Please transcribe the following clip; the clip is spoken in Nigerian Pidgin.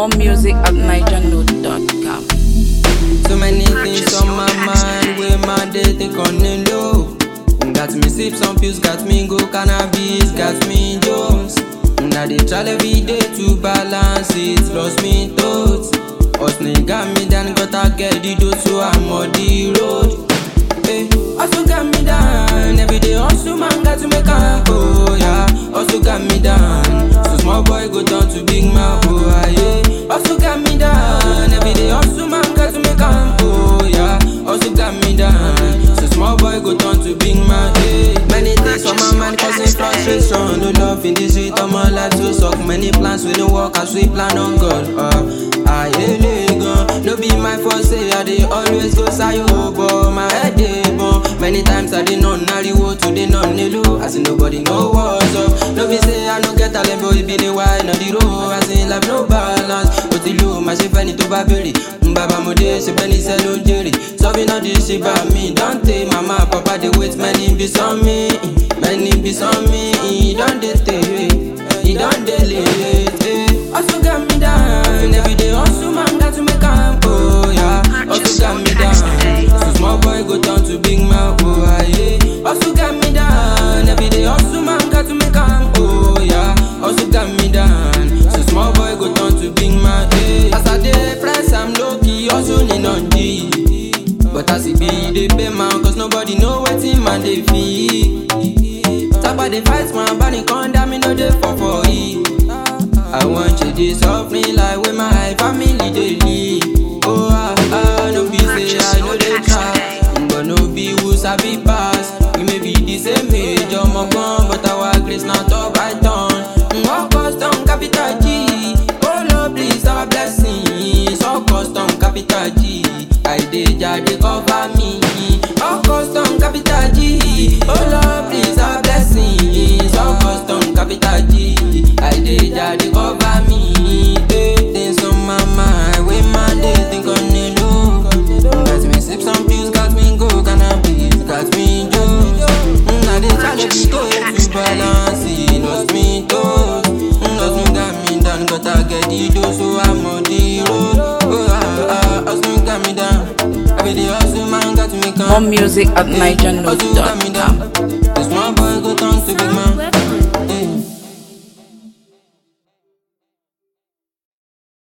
More music at nigernote.com. So many things on my mind, where my day think on the low. Got me sip some pills, got me go cannabis, got me Jones. Now they try every day to balance it, lost me thoughts. Hustling got me down, gotta get the dose, so I'm on the road. Hey, also got me down, every day hustle man got to make a oh yeah. Also got me down, so small boy go down to big man, oh yeah. Also got me down, every day hustle man got to make a oh yeah. Also got me down, so small boy go down to big man, hey. Many things on my mind causing frustration, no love in the street, all my life so suck. Many plans we don't work as we plan on God, I ain't gone. No be my fault, say I dey always go sayo, but my head dey burn. Many times I dey non nariwo to dey non nilo, as in nobody know what's up. No be say I no get talent, but it be the why not the road. As in life no balance, but the low, my shit fẹ́ni tó bá béèrè. Baba mo dey ṣe fẹ́ni sẹ́ ló ń jèrè. Solving all this shit by me, don't take mama, papa dey wait, many be on me, many be on me. Don't dey stay, he don't dey late. Also got me down, every day hustle man got to make a oh yeah. Also got me down, so small boy go down to big man, oh yeah. Also got me down, every day hustle man got to make a oh yeah. Also got me down, so small boy go down to big man, yeah. As I dey press, I'm low key, hustling on G. But as it be, they pay man, cause nobody know wetin man dey feel. Tapa dey fight man, body condemn me no dey for it. I want you to suffering like with my family they live. Oh, no be say I know they try, but no be who sabi pass. We may be the same age, I'm a gun, but our grace not up by turn. All custom capital G, oh Lord please our blessings. All custom capital G, I dey they cover me. All custom capital G, oh Lord please our blessings. All custom capital G, I dey they cover me. Things on my mind, with my day think on the low. Got me sip some pills, got me go cannabis, got me juice. Now they try to be good to balance it, lost me toes. Lost me got me down, gotta get the dose, so I'm on the road. Oh hustle got me down, every day hustle man got to make a More music at nigernote.com.